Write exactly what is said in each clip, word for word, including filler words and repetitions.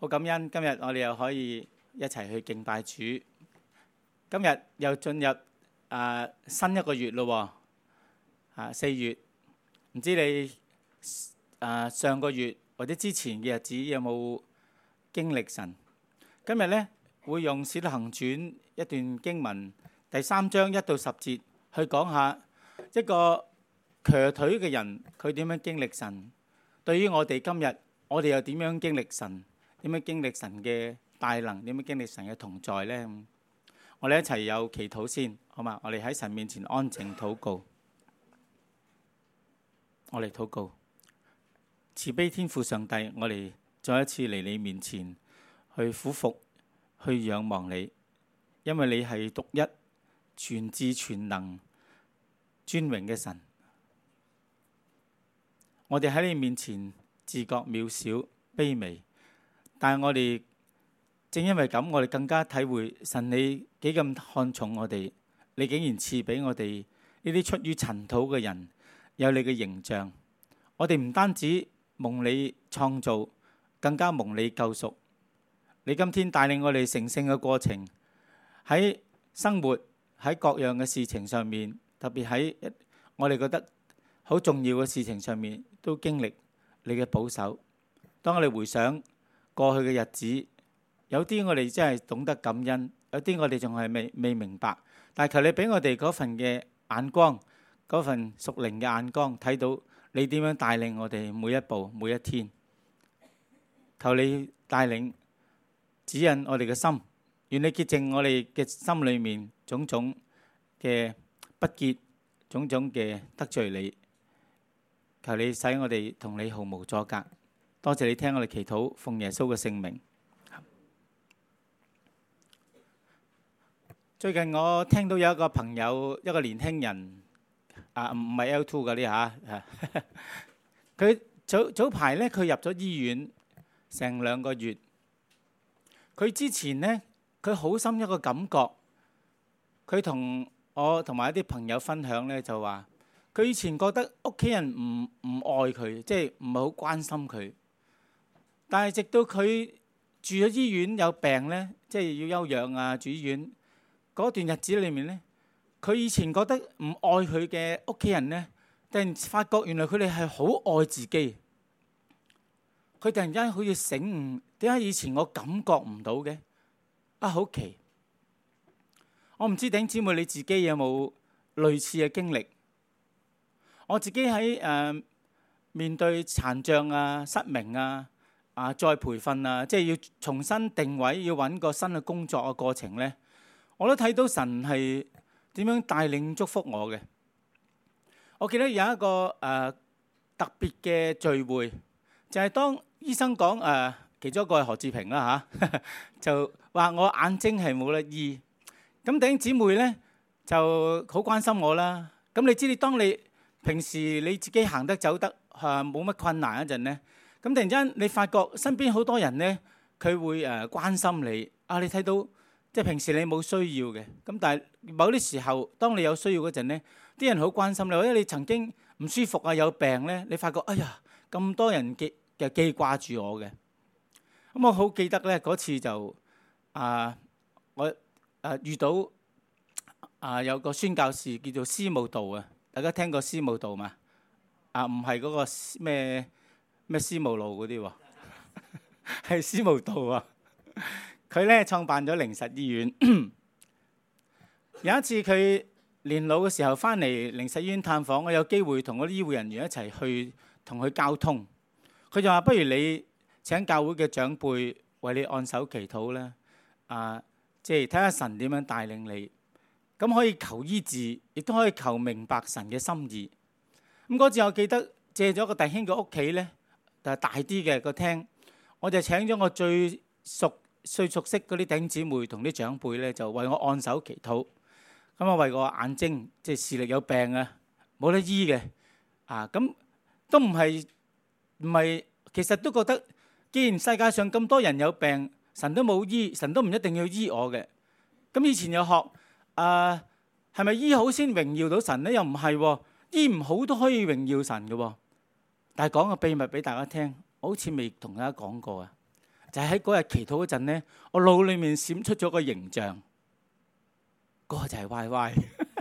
好感恩，今日我哋又可以一齊去敬拜主。今日又進入啊、呃、新一個月咯喎，啊四月，唔知你啊、呃、上個月或者之前嘅日子有冇經歷神？今日呢，會用《使徒行傳》一段經文第三章一到十節去講下一個瘸腿嘅人佢點樣經歷神。對於我哋今日，我哋又點樣經歷神？點樣經歷神嘅大能？點樣經歷神嘅同在呢？我哋一齊有祈禱先，好嘛？我哋喺神面前安靜禱告。我哋禱告，慈悲天父上帝，我哋再一次嚟你面前去俯伏，去仰望你，因為你係獨一、全智全能、尊榮嘅神。我哋喺你面前自覺渺小、卑微。但係我哋正因為咁，我哋更加體會神你幾咁看重我哋，你竟然賜俾我哋呢啲出於塵土嘅人有你嘅形象。我哋唔單止蒙你創造，更加蒙你救贖。你今天帶領我哋成聖嘅過程，喺生活喺各樣嘅事情上面，特別喺我哋覺得好重要嘅事情上面，都經歷你嘅保守。當我哋回想過去嘅日子，有啲我哋真係懂得感恩，有啲我哋仲係未未明白。但係求你俾我哋嗰份嘅眼光，嗰份屬靈嘅眼光，睇到你點樣帶領我哋每一步每一天。求你帶領指引我哋嘅心，願你潔淨我哋嘅心裏面種種嘅不潔，種種嘅得罪你。求你使我哋同你毫無阻隔。多謝你聽我哋祈禱，奉耶穌嘅聖名。最近我聽到有一個朋友，一個年輕人，啊唔係 L二 嗰啲嚇，佢早早排咧，佢入咗醫院成兩個月。佢之前呢，佢好深一個感覺，佢同我同埋一啲朋友分享咧，就話佢以前覺得屋企人唔唔愛佢，即係唔係好關心佢。但係直到佢住咗醫院有病咧，即係要休養啊，住醫院嗰段日子裏面咧，佢以前覺得唔愛佢嘅屋企人咧，突然發覺原來佢哋係好愛自己。佢突然間好似醒悟，點解以前我感覺唔到嘅？啊，好奇！我唔知弟兄姊妹你自己有冇類似嘅經歷？我自己喺誒、呃、面對殘障啊、失明啊。啊！再培訓啊，即係要重新定位，要揾個新嘅工作嘅過程呢，我都睇到神係點樣帶領祝福我嘅。我記得有一個誒、呃、特別嘅聚會，就係、是、當醫生講誒、呃，其中一個係何志平啦嚇、啊，就話我眼睛係冇得醫。咁弟兄姊妹呢就好關心我啦。咁你知你當你平時你自己行得走得嚇冇乜困難嗰陣呢。咁突然間，你發覺身邊好多人咧，佢會誒關心你。啊，你睇到即係平時你冇需要嘅，咁但係某啲時候，當你有需要嗰陣咧，啲人好關心你。或者你曾經唔舒服啊，有病咧，你發覺哎呀，咁多人記嘅記掛住我嘅。咁我好記得咧，嗰次就啊，我啊遇到啊有個宣教士叫做司務道啊，大家聽過司務道嘛？啊，唔係嗰個咩？咩司務路嗰啲喎，係司務道啊！佢咧創辦咗靈實醫院。有一次佢年老嘅時候翻嚟靈實醫院探訪，我有機會同嗰啲醫護人員一齊去同佢交通。佢就話：不如你請教會嘅長輩為你按手祈禱啦。啊，即係睇下神點樣帶領你，咁可以求醫治，亦都可以求明白神嘅心意。咁嗰次我記得借咗個弟兄嘅屋企咧。但係大啲嘅個廳，我就請咗我最熟、最熟悉嗰啲弟兄姊妹同啲長輩咧，就為我按手祈禱。咁啊，為我眼睛即係視力有病啊，冇得醫嘅啊，咁都唔係唔係，其實都覺得，既然世界上咁多人有病，神都冇醫，神都唔一定要醫我嘅。咁以前有學啊，係咪醫好先榮耀到神咧？又唔係喎，醫唔好都可以榮耀神嘅喎。但係講個秘密俾大家聽，我好似未同大家講過啊！ 就係喺嗰日祈禱嗰陣咧，我腦裏面閃出咗個形象，嗰、嗰個就係 Y Y。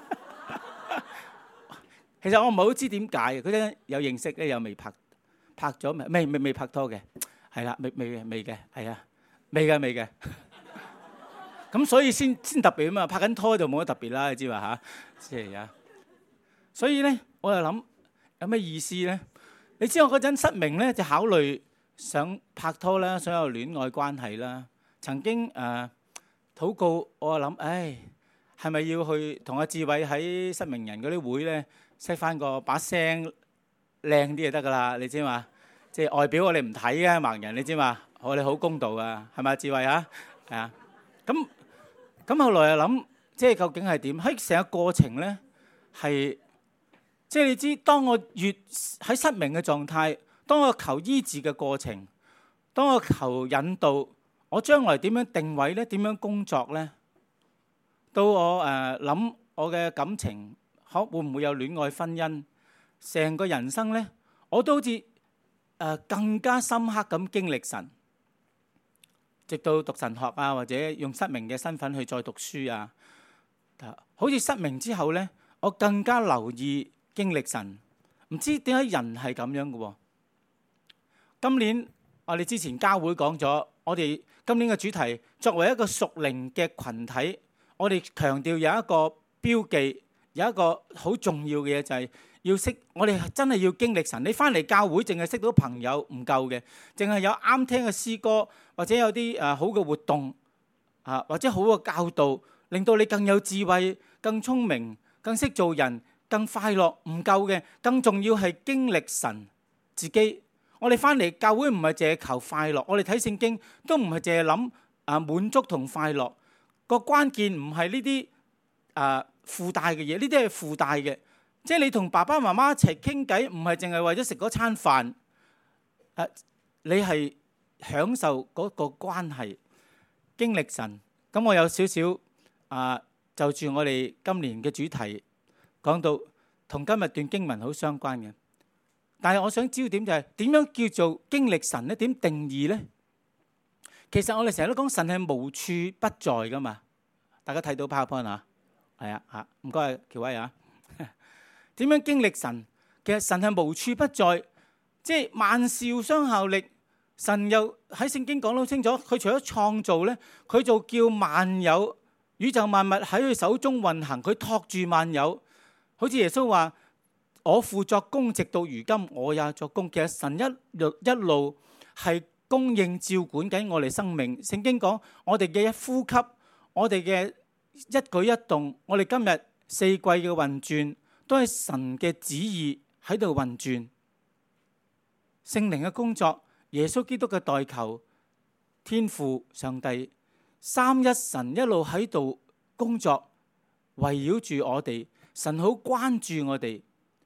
其實我唔係好知點解嘅，嗰陣有認識咧，又未拍拍咗未？未未未拍拖嘅，係啦，未未未嘅，係啊，未嘅未嘅。咁所以先先特別啊嘛，拍緊拖就冇乜特別啦，你知嘛嚇？即係啊，所以咧，我又諗有咩意思咧？你知我嗰陣失明咧，就考慮想拍拖啦，想有戀愛關係啦。曾經誒、呃、禱告，我又諗，唉，係咪要去同阿志偉喺失明人嗰啲會咧，識翻個把聲靚啲就得噶啦？你知嘛？即係外表我哋唔睇嘅盲人，你知嘛？我哋好公道噶，係咪志偉啊？係啊，咁。咁後來又諗，即係究竟係點？喺成個過程咧，係即係你知，當我越喺失明嘅狀態，當我求醫治嘅過程，當我求引導，我將來點樣定位咧？點樣工作咧？到我誒諗、呃、我嘅感情，可會唔會有戀愛婚姻？成個人生咧，我都好似誒、呃、更加深刻咁經歷神。直到讀神學啊，或者用失明嘅身份去再讀書啊，好似失明之後呢，我更加留意經歷神。唔知點解人係咁樣嘅喎？今年我哋之前教會講咗，我哋今年嘅主題作為一個屬靈嘅群體，我哋強調有一個標記，有一個好重要嘅嘢就係、是。要識，我哋真係要經歷神。你翻嚟教會淨係識到朋友唔夠嘅，淨係有啱聽嘅詩歌，或者有啲誒好嘅活動啊，或者好嘅教導，令到你更有智慧、更聰明、更識做人、更快樂，唔夠嘅。更重要係經歷神自己。我哋翻嚟教會唔係淨係求快樂，我哋睇聖經都唔係淨係諗啊滿足同快樂。個關鍵唔係呢啲誒附帶嘅嘢，呢啲係附帶嘅。即係你同爸爸媽媽一齊傾偈，唔係淨係為咗食嗰餐飯，誒，你係享受嗰個關係，經歷神。咁我有少少啊，就住我哋今年嘅主題講到，同今日段經文好相關嘅。但係我想焦點就係點樣叫做經歷神咧？點定義咧？其實我哋成日都講神係無處不在噶嘛。大家睇到 PowerPoint 啊？係啊，嚇，唔該，喬威啊。點樣經歷神？其實神係無處不在，即係萬事相效力。神又喺聖經講得好清楚，佢除咗創造咧，佢就叫萬有宇宙萬物喺佢手中運行，佢托住萬有。好似耶穌話：我父作工，直到如今，我也作工。其實神一路一路係供應照管緊我哋生命。聖經講我哋嘅一呼吸，我哋嘅一舉一動，我哋今日四季嘅運轉，都係神嘅旨意喺度運轉，聖靈嘅工作，耶穌基督嘅代求，天父上帝三一神一路喺度工作，圍繞住我哋，神好關注我哋。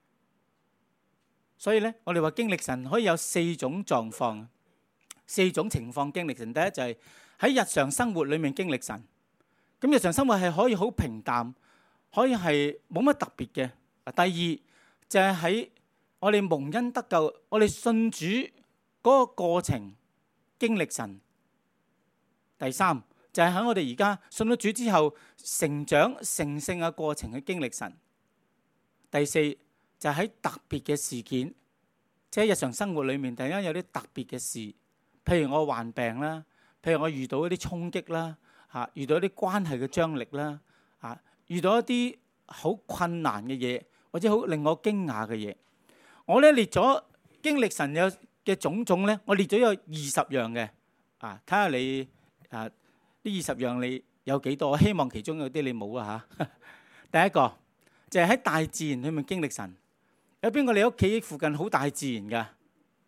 所以咧，我哋話經歷神可以有四種狀況，四種情況經歷神。第一就係喺日常生活裏面經歷神，咁日常生活係可以好平淡，可以係冇乜特別嘅。第二就係喺我哋蒙恩得救，我哋信主嗰個過程經歷神。第三就係喺我哋而家信咗主之後成長成聖嘅過程去經歷神。第四就係喺特別嘅事件，即係日常生活裏面突然間有啲特別嘅事，譬如我患病啦，譬如我遇到一啲衝擊啦，嚇遇到一啲關係嘅張力啦，嚇遇到一啲好困難嘅嘢。或者好令我驚訝嘅嘢，我咧列咗經歷神有嘅種種咧，我列咗有二十樣嘅，啊，睇下你啊呢二十樣你有幾多？我希望其中有啲你冇啊嚇。第一個就係喺大自然裏面經歷神。有邊個你屋企附近好大自然㗎？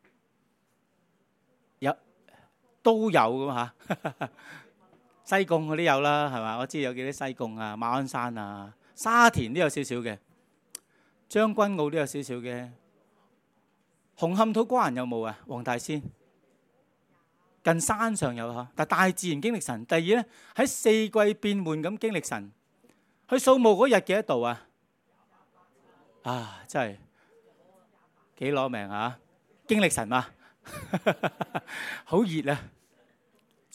有都有㗎嘛嚇。西貢嗰啲有啦，係嘛？我知有幾啲西貢啊、馬鞍山啊、沙田都有少少嘅。將軍澳都有少少嘅，紅磡土瓜灣有冇啊？黃大仙近山上有嚇，但大自然經歷神。第二咧，喺四季變換咁經歷神。去掃墓嗰日幾多度啊？啊，真係幾攞命啊！經歷神啊，好熱啊！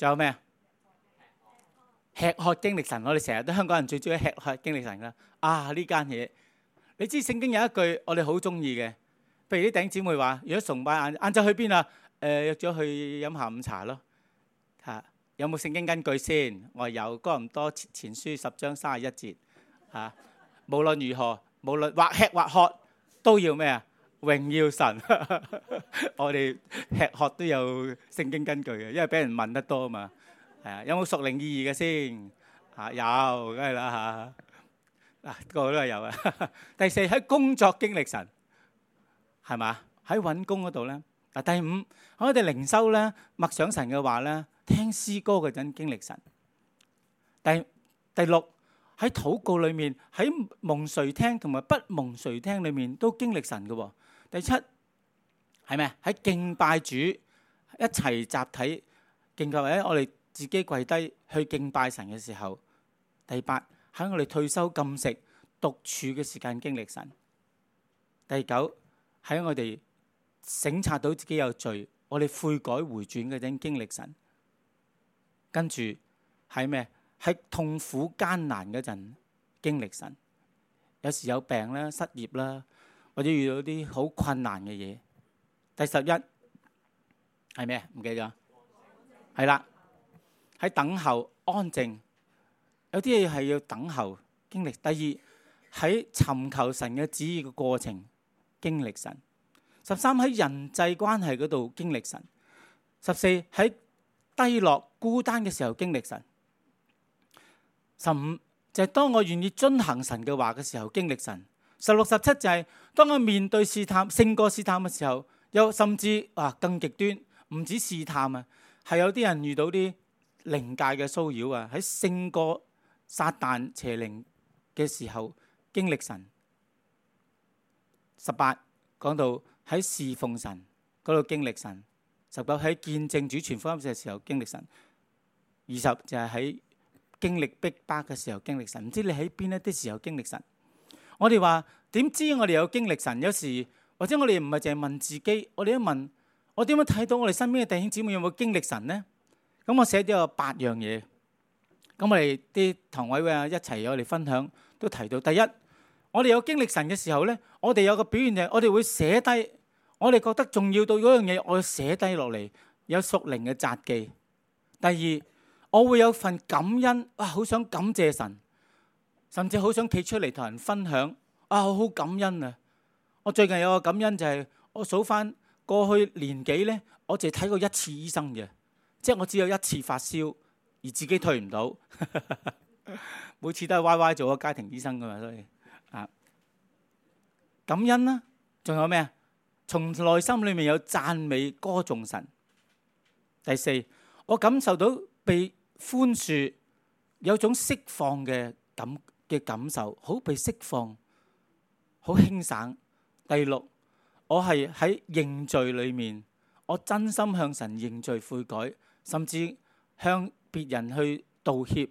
仲有咩啊？吃喝經歷神，我哋成日都香港人最中意吃喝經歷神啦。啊，呢間嘢，你知聖經有一句我哋好中意嘅，譬如啲弟兄姊妹話，如果崇拜晏晏晝去邊啊？誒約咗去飲下午茶咯。嚇，有冇聖經根據先？我有哥林多前書十章三十一節。嚇，無論如何，無論或吃或喝，都要咩啊？榮耀神。我哋吃喝都有聖經根據嘅，因為俾人問得多啊嘛。係啊，有冇屬靈意義嘅先？嚇，有，梗係啦嚇。嗱，個個都係有啊。第四，喺工作經歷神，係嘛？喺揾工嗰度咧。嗱，第五，我哋靈修咧，默想神嘅話咧，聽詩歌嗰陣經歷神。第第六，喺禱告裏面，喺蒙垂聽同埋不蒙垂聽裏面都經歷神嘅喎。第七係咩？喺敬拜主一齊集體敬拜，或者我哋自己跪低去敬拜神嘅時候。第八，喺我哋退休禁食獨處嘅時間經歷神。第九，喺我哋省察到自己有罪，我哋悔改回轉嗰陣經歷神。跟住係咩？喺痛苦艱難嗰陣經歷神。有時有病啦、失業啦，或者遇到啲好困難嘅嘢。第十一係咩？唔記得咗？係啦，喺等候安靜。有啲嘢係要等候經歷。第二，喺尋求神嘅旨意嘅過程經歷神。十三，喺人際關係嗰度經歷神。十四，喺低落孤單嘅時候經歷神。十五，就係當我願意遵行神嘅話嘅時候經歷神。十六、十七就係當我面對試探勝過試探嘅時候，又甚至啊更極端，唔止試探啊，係有啲人遇到啲靈界嘅騷擾啊，喺勝過撒旦邪靈嘅時候經歷神。十八講到喺侍奉神嗰度經歷神。十九喺見證主傳福音嘅時候經歷神。二十就係喺經歷逼迫嘅時候經歷神。唔知你喺邊一啲時候經歷神？我哋話點知我哋有經歷神？有時或者我哋唔係淨係問自己，我哋都問我點樣睇到我哋身邊嘅弟兄姊妹有冇經歷神呢？咁我寫咗有八樣嘢。咁我哋啲堂委會啊一齊我哋分享都提到，第一，我哋有經歷神嘅時候呢，我哋有個表現就係我哋會寫低，我哋覺得重要到嗰樣嘢，我要寫低落嚟，有屬靈嘅札記。第二，我會有份感恩，哇，好想感謝神，甚至好想企出嚟同人分享，啊，我好感恩啊！我最近有個感恩就係我數翻過去年幾呢，我淨係睇過一次醫生嘅，即係我只有一次發燒。而自己退唔到，每次都係歪歪做個家庭醫生噶嘛，所以啊，感恩啦，仲有咩啊？從內心裏面有讚美歌頌神。第四，我感受到被寬恕，有種釋放嘅感嘅感受，好被釋放，好輕省。第六，我係喺認罪裏面，我真心向神認罪悔改，甚至向別人去道歉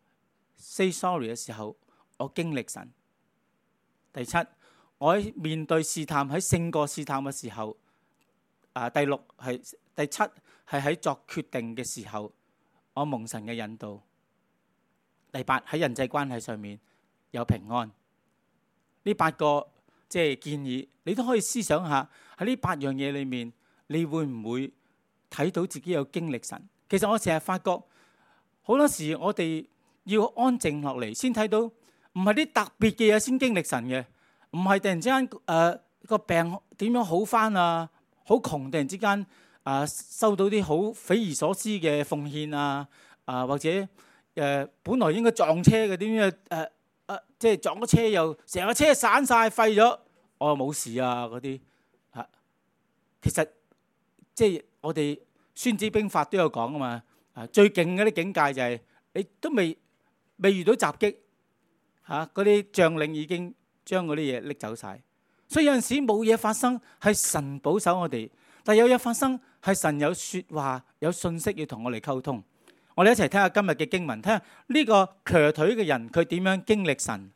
say sorry 嘅時候，我經歷神。第七，我喺面對試探，喺勝過試探嘅時候，啊，第六係第七係喺作決定嘅時候，我蒙神嘅引導。第八，喺人際關係上面有平安。呢八個即係建議，你都可以思想下喺呢八樣嘢裏面，你會唔會睇到自己有經歷神？其實我成日發覺。好多時我哋要安靜落嚟先睇到，唔係啲特別嘅嘢先經歷神嘅，唔係突然之間誒個病點樣好返啊，好窮突然之間啊、呃、收到啲好匪夷所思嘅奉獻啊，啊、呃、或者誒、呃、本來應該撞車嘅點樣誒誒即係撞咗車又成個車散晒廢咗，我又冇事啊嗰啲嚇。其實即係我哋孫子兵法都有講啊嘛。最勁嗰啲境界就係你都未未遇到襲擊嚇，嗰啲將領已經將嗰啲嘢拎走晒。所以有陣時冇嘢發生係神保守我哋，但有嘢發生係神有説話有信息要同我哋溝通。我哋一齊睇下今日嘅經文，睇下呢個瘸腿嘅人佢點樣經歷神。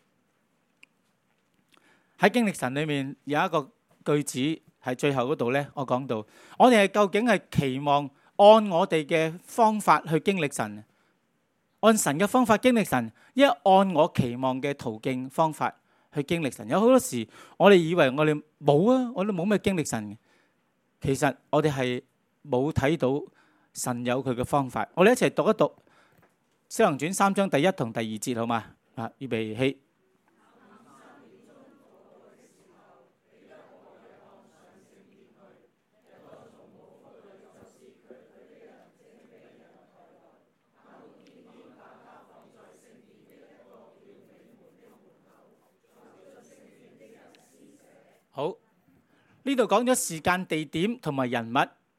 喺經歷神裏面有一個句子係最後嗰度咧，我講到我哋係究竟係期望按我哋嘅方法去經歷神，按神嘅方法經歷神，一按我期望嘅途徑方法去經歷神。有好多時我哋以為我哋冇啊，我哋冇咩經歷神嘅，其實我哋係冇睇到神有佢嘅方法。我哋一齊讀一讀《使徒行傳》三章第一同第二節，好嘛？啊，預備起。好，呢度講咗時間、地點同埋人物，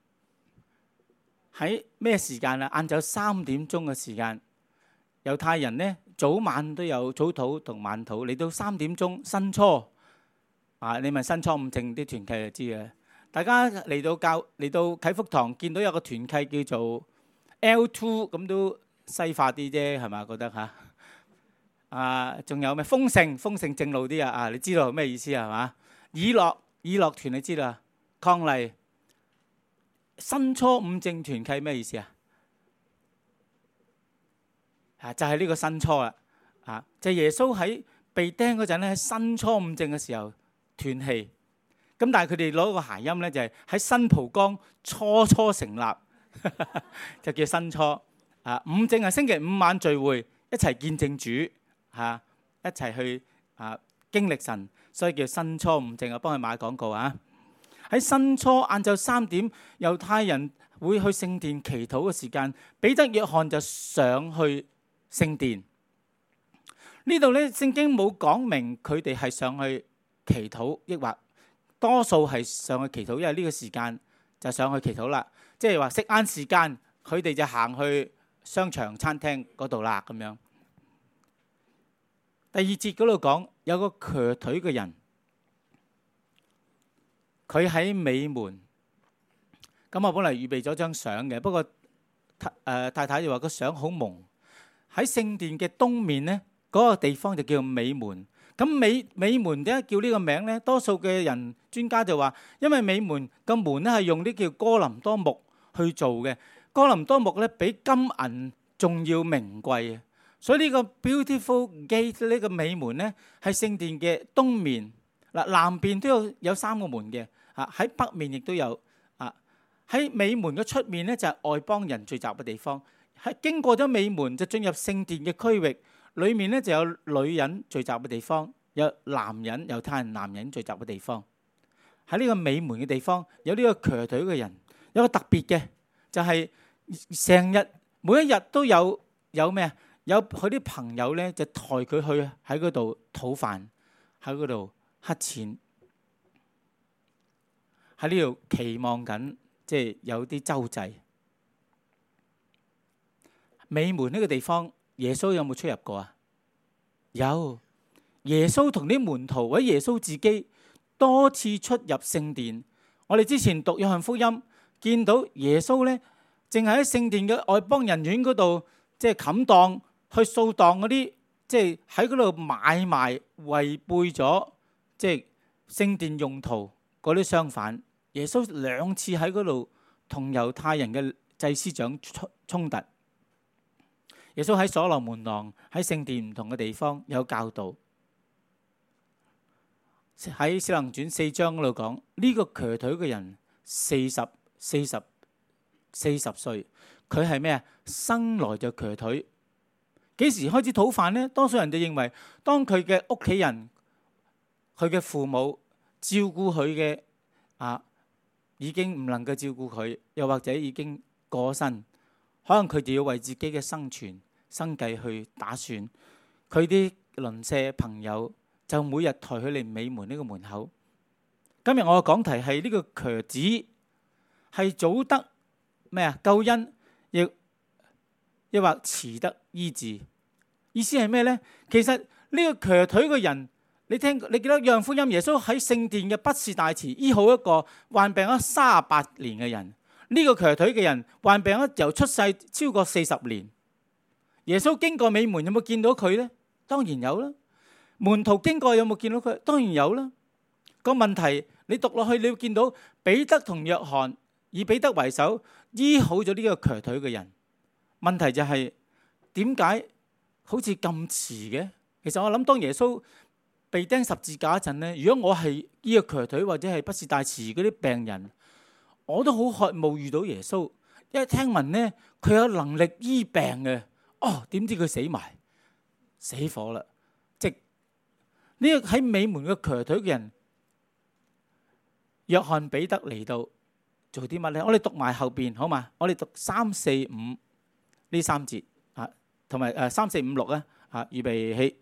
喺咩時間啊？晏晝三點鐘嘅時間，猶太人呢早晚都有早禱同晚禱。嚟到三點鐘申初啊，你問申初五正啲團契就知嘅。大家嚟到教嚟到啟福堂，見到有個團契叫做 L二，咁都西化啲啫，係嘛？覺得嚇啊，仲有咩豐盛？豐盛正路啲啊！啊，你知道係咩意思係嘛？以樂以樂團你知啦，抗麗申初五正團契咩意思啊？啊，就係呢個申初啦，啊，就係耶穌喺被釘嗰陣咧，喺申初五正嘅時候斷氣。咁但係佢哋攞個諧音咧，就係喺新蒲崗初初成立，就叫申初。啊，五正係星期五晚聚會，一齊見證主，嚇，一齊去啊經歷神。所以叫申初五正啊，幫佢買廣告啊！喺申初晏晝三點，猶太人會去聖殿祈禱嘅時間，彼得、約翰就上去聖殿。呢度咧，聖經冇講明佢哋係上去祈禱，抑或多數係上去祈禱，因為呢個時間就上去祈禱啦。即係話食晏時間，佢哋就行去商場、餐廳嗰度啦，咁樣。第二節嗰度講有個瘸腿嘅人，佢喺尾門。咁我本嚟預備咗張相嘅，不過太誒太太就話個相好朦。喺聖殿嘅東面呢，嗰個地方就叫尾門。咁尾尾門點解叫呢個名呢？多數嘅人專家就話，因為尾門個門咧係用啲叫哥林多木去做嘅。哥林多木咧比金銀仲要名貴啊！所以呢個 beautiful gate 呢個尾門咧，係聖殿嘅東面。嗱，南邊都有有三個門嘅，啊喺北面亦都有，啊喺尾門嘅出面咧就係外邦人聚集嘅地方。喺經過咗尾門就進入聖殿嘅區域，裏面咧就有女人聚集嘅地方，有男人猶太人男人聚集嘅地方。喺呢個尾門嘅地方有呢個瘸腿嘅人，有個特別嘅就係成日每一日都有有咩啊？有佢啲朋友咧，就抬佢去喺嗰度討飯，喺嗰度乞錢，喺呢度期望緊，即係有啲周濟。尾門呢個地方，耶穌有冇出入過啊？有，耶穌同啲門徒或者耶穌自己多次出入聖殿。我哋之前讀約翰福音，見到耶穌咧，淨係喺聖殿嘅外邦人院嗰度，即係冚檔。去掃蕩嗰啲，即係喺嗰度買賣違背咗即係聖殿用途嗰啲商販。耶穌兩次喺嗰度同猶太人嘅祭司長衝突。耶穌喺所羅門廊喺聖殿唔同嘅地方有教導。喺使徒行傳四章嗰度講，呢個瘸腿嘅人四十四十四十歲，佢係咩啊？生來就瘸腿。幾時開始討飯呢？多數人就認為，當佢嘅屋企人、佢嘅父母照顧佢嘅啊，已經唔能夠照顧佢，又或者已經過身，可能佢哋要為自己嘅生存、生計去打算。佢啲鄰舍朋友就每日抬佢嚟尾門呢個門口。今日我嘅講題係呢個瘸子係早得咩啊？救恩亦。抑或遲得醫治，意思係咩呢？其實呢個瘸腿嘅人，你聽你記得約翰福音，耶穌喺聖殿嘅畢士大池醫好一個患病咗三十八年嘅人。呢、這個瘸腿嘅人患病咗由出世超過四十年。耶穌經過尾門有冇見到佢呢？當然有啦。門徒經過有冇見到佢？當然有啦。個問題你讀落去，你會見到彼得同約翰以彼得為首醫好咗呢個瘸腿嘅人。問題就係點解好似咁遲嘅？其實我諗當耶穌被釘十字架一陣呢，如果我係呢個瘸腿或者係不是大慈嗰啲病人，我都好渴慕遇到耶穌，因為聽聞呢佢有能力醫病嘅。哦，點知佢死埋，死火啦！即呢個喺美門嘅瘸腿嘅人，約翰彼得嚟到做啲乜呢？我哋讀埋後邊好嘛？我哋讀三四五呢三節啊，同埋誒三四五六啊，啊預備起。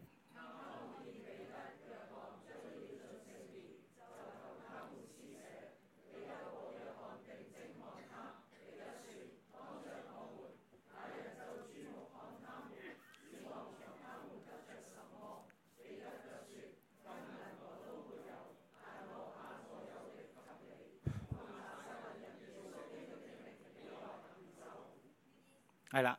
係啦，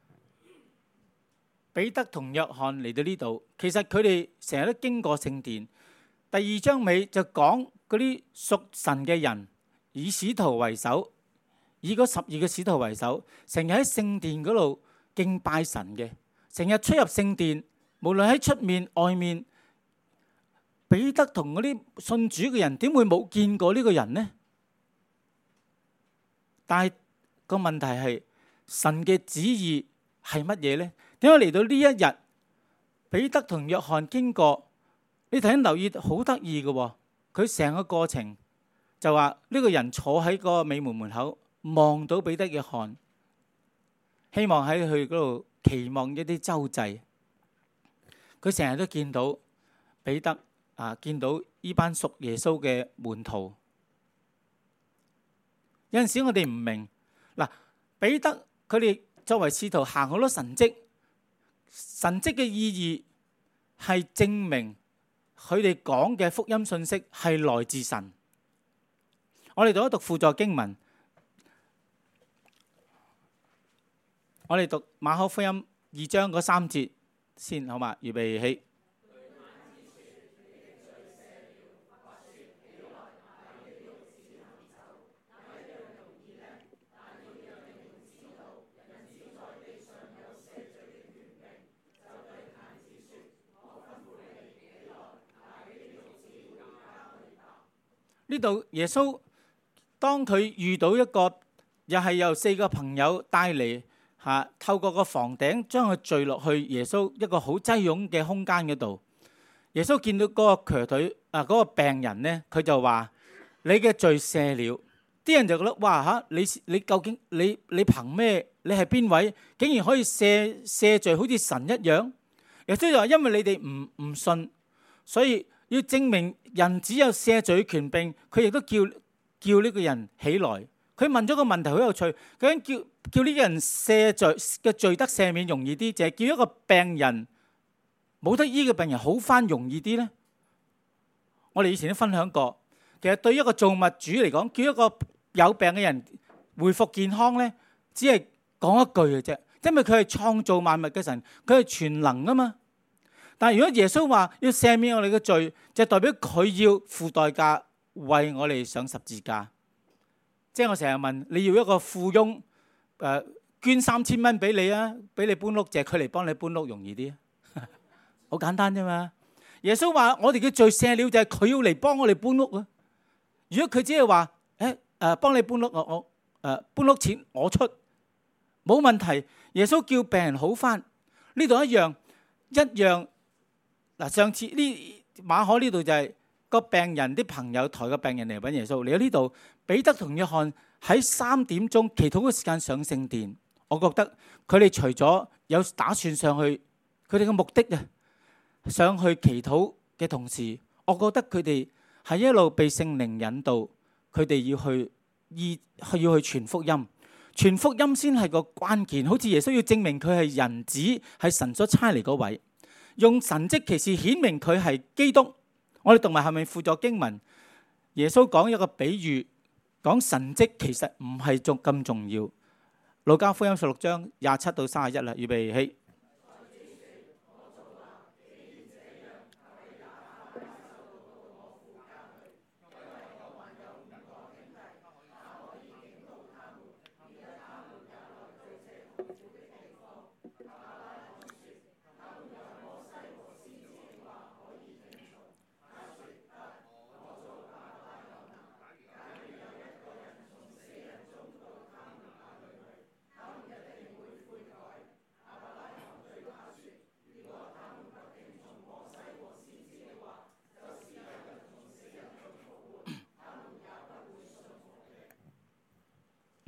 彼得同約翰嚟到呢度，其實佢哋成日都經過聖殿。第二章尾就講嗰啲屬神嘅人，以使徒為首，以嗰十二個使徒為首，成日喺聖殿嗰度敬拜神嘅，成日出入聖殿，無論喺出面外面，彼得同嗰啲信主嘅人點會冇見過呢個人呢？但係個問題係，神嘅旨意係乜嘢呢？點解嚟到呢一日，彼得同約翰經過？你睇留意好得意嘅，佢成個過程就話呢個人坐喺個美門門口，望到彼得約翰，希望喺佢嗰度期望一啲周濟。佢成日都見到彼得啊，見到呢班屬耶穌嘅門徒。有陣時我哋唔明嗱，彼得佢哋作為使徒行好多神蹟，神蹟嘅意義係證明佢哋講嘅福音信息係來自神。我哋讀一讀輔助經文，我哋讀馬可福音二章嗰三節先，好嘛？預備起。呢度耶穌當佢遇到一個又係由四個朋友帶嚟嚇，透過個房頂將佢墜落去耶穌一個好擠擁嘅空間嗰度。耶穌見到嗰個瘸腿啊嗰個病人呢，佢就話：你嘅罪赦了。啲人就覺得哇嚇，你你究竟你你憑咩？你係邊位？竟然可以赦赦罪，好似神一樣？耶穌就話：因為你哋唔唔信，所以要證明人只有赦罪權柄。佢亦都叫叫呢個人起來。佢問咗個問題好有趣，究竟叫叫呢個人赦罪嘅罪得赦免容易啲，就係叫一個病人冇得醫嘅病人好返容易啲呢？我哋以前都分享過，其實對一個造物主嚟講，叫一個有病嘅人恢復健康呢，只係講一句嘅啫，因為佢係創造萬物嘅神，佢係全能啊嘛。但係如果耶穌話要赦免我哋嘅罪，就代表佢要付代價為我哋上十字架。即係我成日問，你要一個富翁誒、呃、捐三千蚊俾你啊，俾你搬屋，就係佢嚟幫你搬屋容易啲，好簡單啫嘛。耶穌話我哋嘅罪赦了，就係佢要嚟幫我哋搬屋啊。如果佢只係話誒誒幫你搬屋，我我誒、呃、搬屋錢我出，冇問題。耶穌叫病人好返，呢度一樣一樣。嗱，上次呢馬可呢度就係、是、個病人啲朋友抬個病人嚟揾耶穌。嚟到呢度，彼得同約翰喺三點鐘祈禱嘅時間上聖殿。我覺得佢哋除咗有打算上去，佢哋嘅目的啊，上去祈禱嘅同時，我覺得佢哋係一路被聖靈引導，佢哋要去醫，要去傳福音。傳福音先係個關鍵，好似耶穌要證明佢係人子，係神所差嚟嗰位。用神蹟奇事顯明佢係基督。我哋讀埋係咪輔助經文？耶穌講一個比喻，講神蹟其實唔係仲咁重要。路加福音十六章廿七到三十一啦，預備起。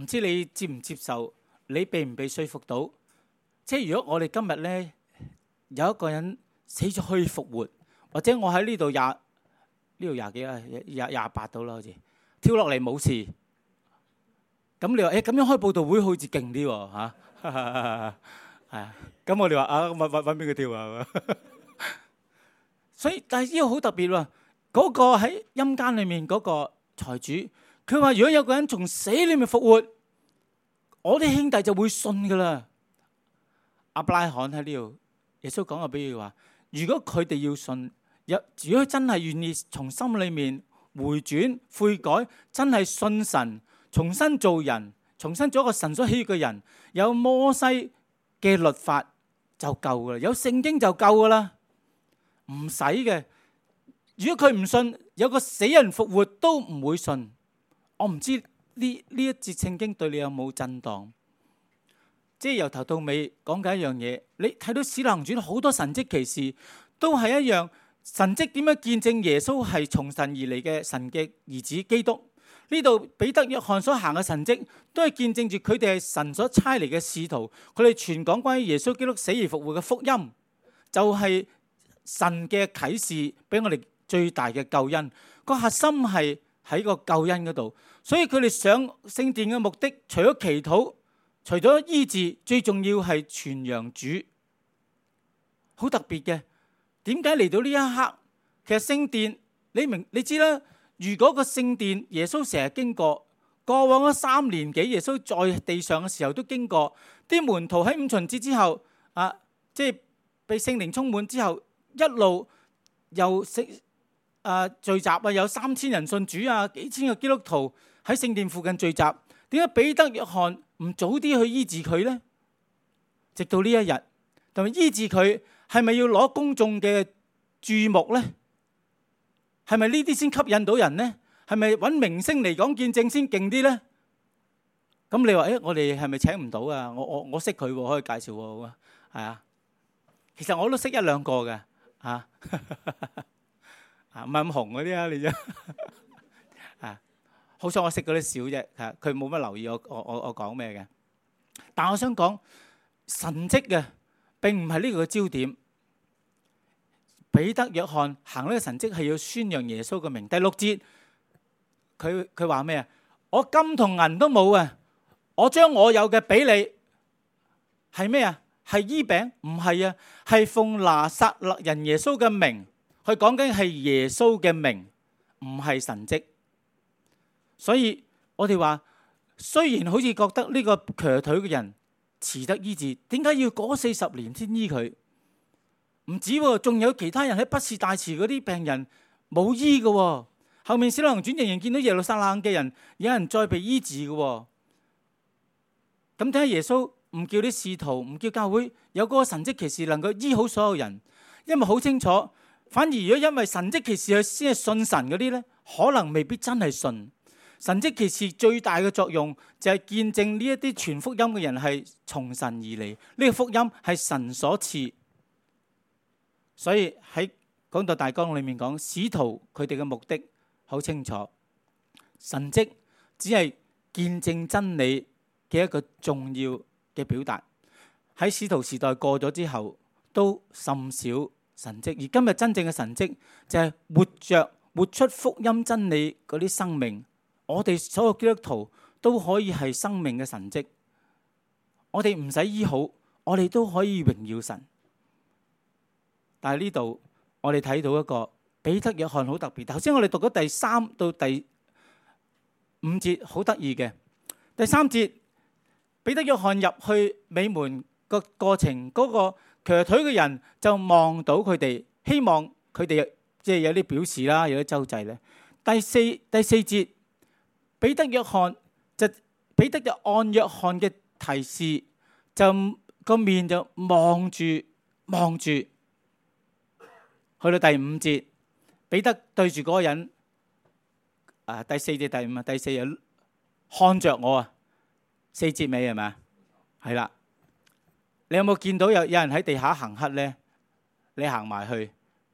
唔知你接唔接受？你被唔被說服到？即係如果我哋今日咧有一個人死咗可以復活，或者我喺呢度廿呢度廿幾啊廿廿八度啦，好似跳落嚟冇事，咁你話誒咁樣開佈道會好似勁啲喎嚇，係啊，咁我哋話啊揾揾揾邊個跳啊？所以但係呢個好特別喎，嗰個喺陰間裏面嗰個財主，佢話如果有個人從死裏面復活，我啲兄弟就會信噶啦。亞伯拉罕喺呢度，耶穌講個比喻話：如果佢哋要信，有如果真係願意從心裏面回轉悔改，真係信神，重新做人，重新做一個神所喜悅嘅人，有摩西嘅律法就夠噶啦，有聖經就夠噶啦，唔使嘅。如果佢唔信，有個死人復活都唔會信。我唔知呢呢一節聖經對你有冇震盪？即係由頭到尾講緊一樣嘢，你睇到使徒行傳好多神蹟奇事，都係一樣。神蹟點樣見證耶穌係從神而嚟嘅神嘅兒子基督？呢度彼得、約翰所行嘅神蹟，都係見證住佢哋係神所差嚟嘅使徒，佢哋傳講關於耶穌基督死而復活嘅福音，就係、是、神嘅啟示俾我哋最大嘅救恩。個核心係喺個救恩嗰度，所以佢哋上聖殿嘅目的，除咗祈禱，除咗醫治，最重要係傳揚主。好特別嘅，點解嚟到呢一刻？其實聖殿，你明你知啦。如果個聖殿耶穌成日經過，過往嗰三年幾耶穌在地上嘅時候都經過，啲門徒喺五旬節之後啊，即係被聖靈充滿之後，一路又食啊聚集啊，有三千人信主啊，幾千個基督徒喺聖殿附近聚集。點解彼得、約翰唔早啲去醫治佢呢？直到呢一日，同埋醫治佢係咪要攞公眾嘅注目呢？係咪呢啲先吸引到人呢？係咪揾明星嚟講見證先勁啲呢？咁你話誒，我哋係咪請唔到啊？我我我識佢喎，可以介紹喎，係啊。其實我都識一兩個嘅，嚇啊，唔係咁紅嗰啲啊，你啫。啊，好彩我識嗰啲少啫，嚇佢冇乜留意我我我我講咩嘅。但我想講神蹟嘅並唔係呢個嘅焦點。彼得、約翰行呢個神蹟係要宣揚耶穌嘅名。第六節，佢佢話咩啊？我金同銀都冇啊，我將我有嘅俾你，係咩啊？係醫餅？唔係啊，係奉拿撒勒人耶穌嘅名。佢講緊係耶穌嘅名，唔係神蹟。所以我哋話，雖然好似覺得呢個瘸腿嘅人遲得醫治，點解要過四十年先醫佢？唔止喎，仲有其他人喺畢士大池嗰啲病人冇醫嘅。後面《使徒行傳》仍然見到耶路撒冷嘅人有人再被醫治嘅。咁點解耶穌唔叫啲使徒，唔叫教會有嗰個神蹟奇事能夠醫好所有人？因為好清楚，反而如果因為神蹟奇事佢先係信神嗰啲呢，可能未必真係信。神蹟奇事最大嘅作用就係見證呢一啲傳福音嘅人係從神而嚟，呢、這個福音係神所賜。所以喺講道大綱裏面講，使徒佢哋嘅目的好清楚，神蹟只係見證真理嘅一個重要嘅表達。喺使徒時代過咗之後，都甚少神蹟。而今日真正嘅神蹟就係活着活出福音真理嗰啲生命。我哋所有基督徒都可以係生命嘅神蹟。我哋唔使醫好，我哋都可以榮耀神。但係呢度我哋睇到一個彼得、約翰好特別。頭先我哋讀咗第三到第五節，好得意嘅。第三節，彼得、約翰入去美門個過程，嗰個瘸腿嘅人就望到佢哋，希望佢哋即係有啲表示啦，有啲周濟咧。第四第四節，彼得、約翰就彼得就按約翰嘅提示，就個面就望住望住。去到第五節，彼得對住嗰個人，啊第四節第五啊，第四日看着我啊，四節尾係咪啊？係啦，你有冇見到有有人喺地下行乞咧？你行埋去，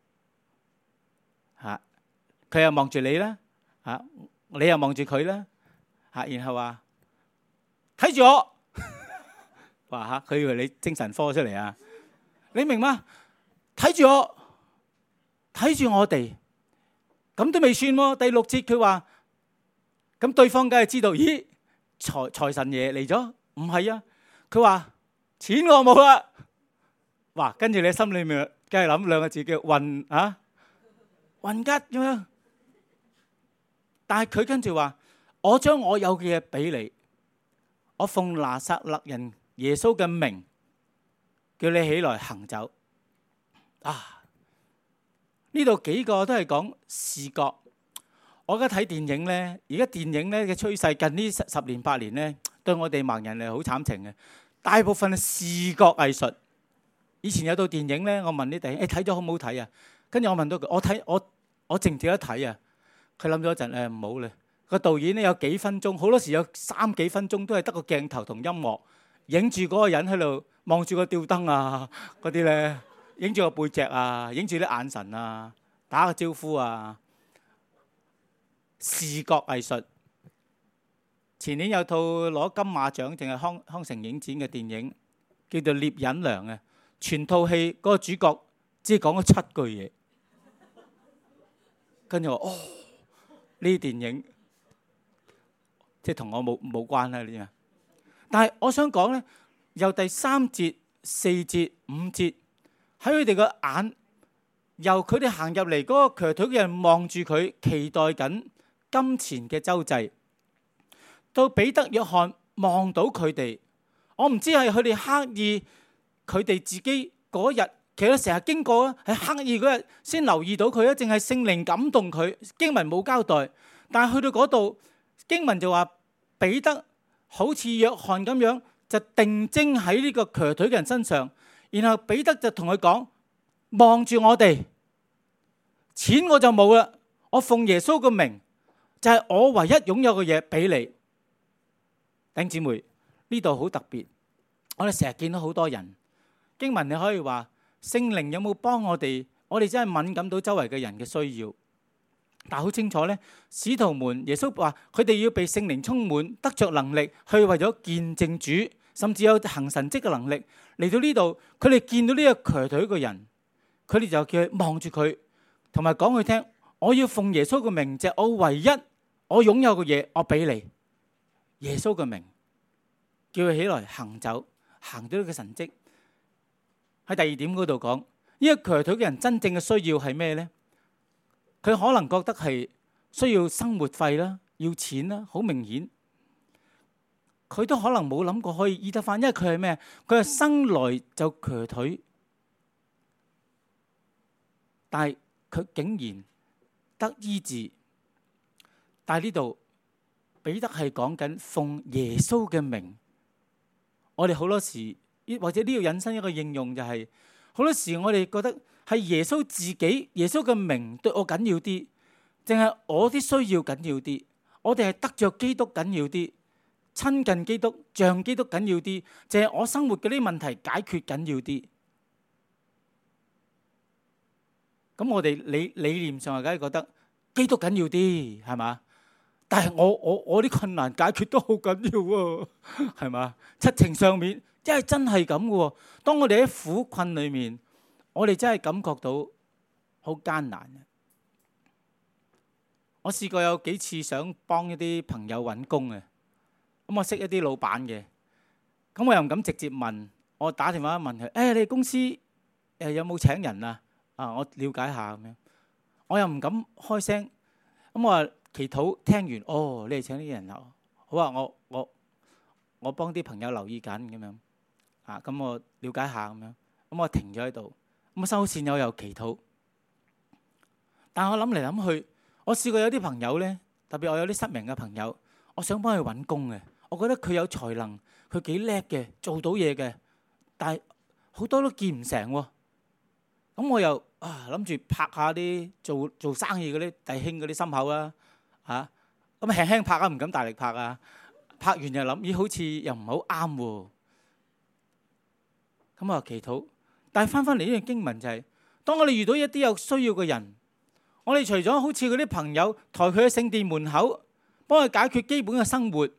吓佢又望住你啦，吓你又望住佢啦，吓然後話睇住我。話嚇，佢以為你精神科出嚟啊？你明嗎？睇住我，睇住我哋，咁都未算喎。第六節佢話，咁對方梗係知道，咦，財財神爺嚟咗？唔係啊，佢話錢我冇啦。哇，跟住你心裏面梗係諗兩個字叫混啊，混吉咁樣。但係佢跟住話，我將我有嘅嘢俾你，我奉拿撒勒人耶穌嘅名，叫你起來行走。啊，呢度幾個都係講視覺。我而家睇電影咧，而家電影咧嘅趨勢近呢十十年八年咧，對我哋盲人係好慘情嘅。大部分係視覺藝術。以前有套電影咧，我問啲弟兄，誒睇咗好唔好睇啊？跟住我問到佢，我睇我我值唔值得睇啊？佢諗咗一陣，誒唔好啦。個導演咧有幾分鐘，好多時有三幾分鐘都係得個鏡頭同音樂，影住嗰個人喺度望住個吊燈啊，嗰啲咧，影住個背脊啊，影住啲眼神啊，打個招呼啊。視覺藝術。前年有套攞金馬獎定係康康城影展嘅電影，叫做《聶隱娘》啊。全套戲嗰個主角只係講咗七句嘢，跟住我哦，呢啲電影即係同我冇冇關啦，呢啲啊。但係我想講咧，由第三節、四節、五節喺佢哋個眼，由佢哋行入嚟嗰個瘸腿嘅人望住佢，期待緊金錢嘅周濟，到彼得、約翰望到佢哋，我唔知係佢哋刻意。佢哋自己嗰日，其實成日經過啊，係刻意嗰日先留意到佢啊，淨係聖靈感動佢。經文冇交代，但係去到嗰度，經文就話彼得好似約翰咁樣，就定睛喺呢個瘸腿嘅人身上，然後彼得就同佢講：望住我哋，錢我就冇啦，我奉耶穌嘅名，就係我唯一擁有嘅嘢俾你。弟兄姊妹，呢度好特別，我哋成日見到好多人。經文你可以話聖靈有冇幫我哋？我哋真係敏感到周圍嘅人嘅需要，但係好清楚呢，使徒們耶穌話佢哋要被聖靈充滿，得着能力去為咗見證主，甚至有行神蹟嘅能力。嚟到呢度，佢哋見到呢個瘸腿嘅人，佢哋就叫佢望住佢，同埋講佢聽：我要奉耶穌嘅名，就係我唯一我擁有嘅嘢，我俾你耶穌嘅名，叫佢起來行走，行到呢個神蹟。喺第二點嗰度講，呢個瘸腿嘅人真正嘅需要係咩呢？佢可能覺得係需要生活費啦，要錢啦，好明顯。佢都可能冇諗過可以醫得翻，因為佢係咩？佢係生來就瘸腿，但係佢竟然得醫治。但係呢度彼得係講緊奉耶穌嘅名。我哋好多時。或者呢個引申一個應用就係，好多時我哋覺得係耶穌自己，耶穌嘅名對我緊要啲，淨係我啲需要緊要啲，我哋係得着基督緊要啲，親近基督、像基督緊要啲，淨係我生活嗰啲問題解決緊要啲。咁我哋理理念上係梗係覺得基督緊要啲，係嘛？但係我我我啲困難解決都好緊要喎，係嘛？七情上面。因為真係咁嘅喎，當我哋喺苦困裏面，我哋真係感覺到好艱難嘅。我試過有幾次想幫一啲朋友揾工嘅，咁我識一啲老闆嘅，咁我又唔敢直接問，我打電話問佢：誒、哎，你哋公司誒有冇請人啊？啊，我了解下咁樣。我又唔敢開聲，咁我話祈禱聽完，哦，你哋請呢啲人啊，好啊，我我我幫啲朋友留意緊咁樣。啊，咁我了解下咁樣，咁我停咗喺度，咁我收線，我又祈禱。但係我諗嚟諗去，我試過有啲朋友咧，特別我有啲失明嘅朋友，我想幫佢揾工嘅，我覺得佢有才能，佢幾叻嘅，做到嘢嘅，但係好多都見唔成喎。咁我又啊諗住拍下啲做做生意嗰啲弟兄嗰啲心口啦，嚇，咁輕輕拍啊，唔敢大力拍啊。拍完又諗，咦，好似又唔係好啱喎。咁啊，祈禱。但係翻翻嚟呢段經文就係，當我哋遇到一啲有需要嘅人，我哋除咗好似嗰啲朋友抬佢去聖殿門口，幫佢解決基本嘅生活，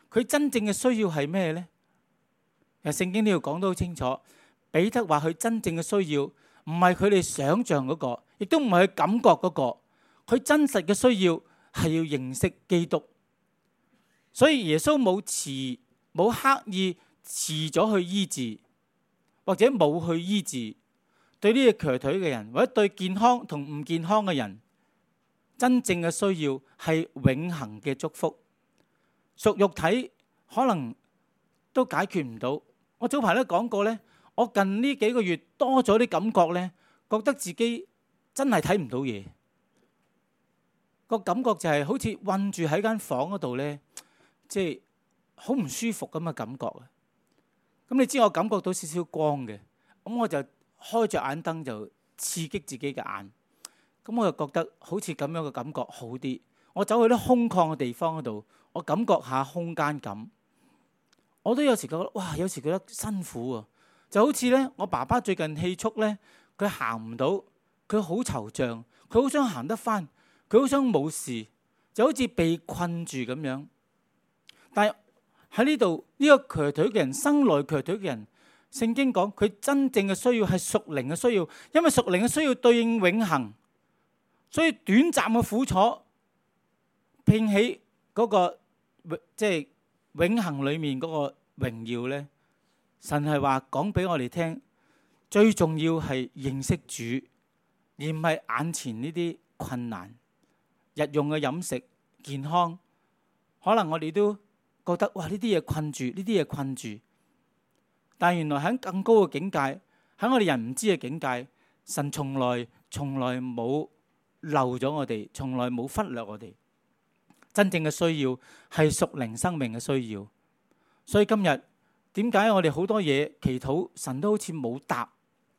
佢真正嘅需要係咩呢？聖經呢度講得好清楚，彼得話佢真正嘅需要唔係佢哋想象嗰個，亦都唔係佢感覺嗰個，佢真實嘅需要係要認識基督。所以耶穌冇遲冇刻意遲咗去醫治，或者冇去醫治對呢個瘸腿嘅人，或者對健康同唔健康嘅人，真正嘅需要係永恆嘅祝福。屬肉體可能都解決唔到。我早排都講過呢，我近呢幾個月多咗啲感覺呢，覺得自己真係睇唔到嘢。個感覺就係好似困住喺間房嗰度呢，即係好唔舒服咁嘅感覺啊！咁你知我感覺到少少光嘅，咁我就開着眼燈就刺激自己嘅眼，咁我就覺得好似咁樣嘅感覺好啲。我走去啲空曠嘅地方嗰度，我感覺下空間感。我都有時覺得哇，有時覺得辛苦啊，就好似咧我爸爸最近氣促咧，佢行唔到，佢好惆悵，佢好想行得翻，佢好想冇事，就好似被困住咁樣。但係喺呢度呢個瘸腿嘅人，生來瘸腿嘅人，聖經講佢真正嘅需要係屬靈嘅需要，因為屬靈嘅需要對應永恆，所以短暫嘅苦楚拼起嗰個即係永恆裏面嗰個榮耀咧。神係話講俾我哋聽，最重要係認識主，而唔係眼前呢啲困難。日用嘅飲食、健康，可能我哋都覺得哇，呢啲嘢困住，呢啲嘢困住。但原來喺更高嘅境界，喺我哋人唔知嘅境界，神從來從來冇漏咗我哋，從來冇忽略我哋。真正嘅需要係屬靈生命嘅需要。所以今日點解我哋好多嘢祈禱，神都好似冇答？